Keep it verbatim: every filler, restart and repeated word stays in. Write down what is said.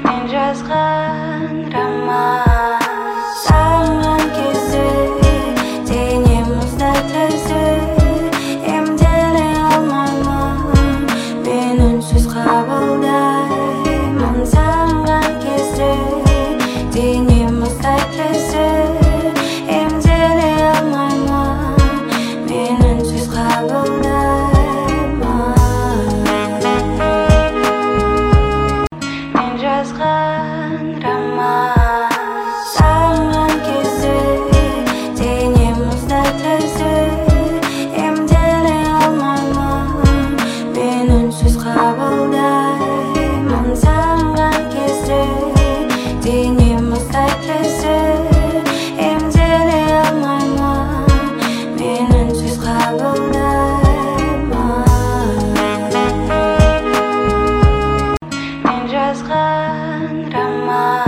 мен жазған роман. Сағынған кезде дене мұздай түсі, емделе алмаймын, мен үнсіз қабылдаймын. Сағынған кезде дене мұздай түсі, емделе алмаймын, мен үнсіз қабылдаймын. Мен жазған роман. Сағынған кезде дене мұздай түсі, емделе алмаймын, мен үнсіз қабылдаймын. Сағынған кезде дене мұздай түсі, емделе алмаймын, мен үнсіз қабылдаймын. Мен жазған роман.